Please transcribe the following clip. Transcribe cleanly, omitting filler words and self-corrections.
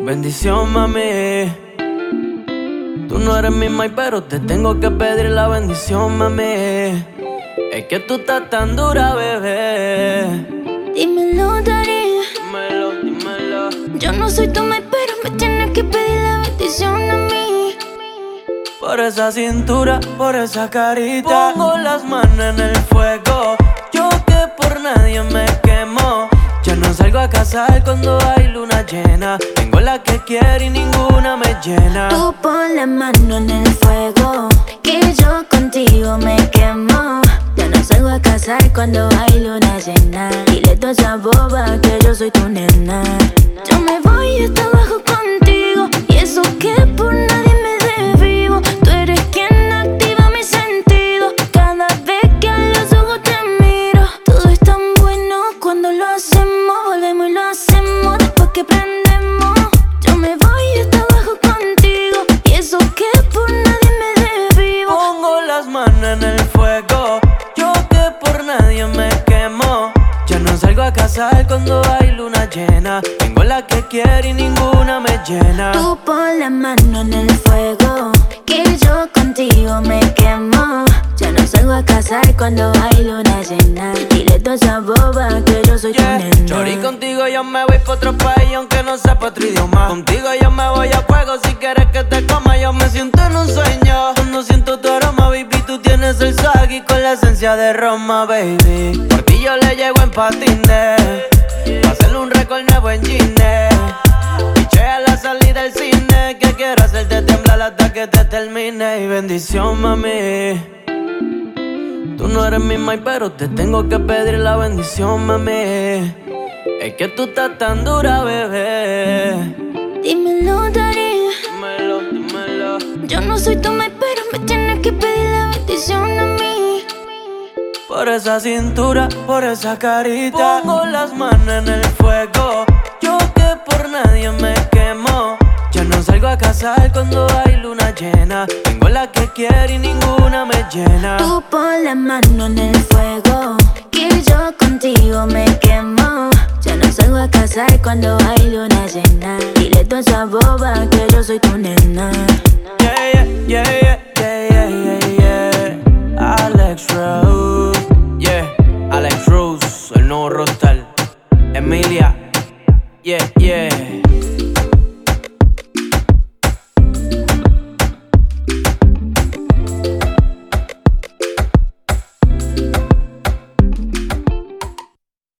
Bendición, mami. Tú no eres mi mai, pero te tengo que pedir la bendición, mami. Es que tú estás tan dura, bebé. Dímelo, Dari. Dímelo, dímelo. Yo no soy tu mai, pero me tienes que pedir la bendición a mí. Por esa cintura, por esa carita, pongo las manos en el fuego. Yo que por nadie me quemo. Ya no salgo a cazar cuando hay luna llena. Tengo la que quiero y ninguna me llena. Tú pon la mano en el fuego, que yo contigo me quemo. Ya no salgo a cazar cuando hay luna llena. Dile toda esa boba que yo soy tu nena. Yo me voy hasta abajo contigo, y eso que por nadie me desvivo. Tú eres quien activa mis sentidos. Cada vez que a los ojos te miro, todo es tan bueno cuando lo hacemos. Volvemos y lo hacemos después que prendemos. Yo me voy hasta abajo contigo, y eso que por nadie me desvivo. Pongo las manos en el fuego, yo que por nadie me quemo. Ya no salgo a cazar cuando hay luna llena. Tengo la que quiero y ninguna me llena. Tú pon la mano en el fuego, que yo contigo me quemo. Ya no salgo a cazar cuando hay luna llena. Dile toda esa boba que yo soy tu nena. Chori, contigo yo me voy pa' otro país aunque no sepa otro idioma. Contigo yo me voy a fuego si quieres que te coma. Yo me siento en un sueño cuando siento tu aroma, baby. Tú tienes el swag con la esencia de Roma, baby. Por ti yo le llego en patines, pa' hacerle un récord nuevo en Gine. Piché a la salida del cine, que quiero hacerte temblar hasta que te termine. Y bendición, mami. Tú no eres mi mai, pero te tengo que pedir la bendición, mami. Es que tú estás tan dura, bebé. Dímelo, Dari. Dímelo, dímelo. Yo no soy tu mai, pero me tienes que pedir la bendición a mí. Por esa cintura, por esa carita, pongo las manos en el fuego. Yo que por nadie me quemo. Ya no salgo a cazar cuando hay luna llena. Tengo la que quiero y ninguna me llena. Tú pon la mano en el fuego, que yo contigo me quemo. Ya no salgo a cazar cuando hay luna llena. Dile toda esa boba que yo soy tu nena. Yeah, yeah, yeah, yeah.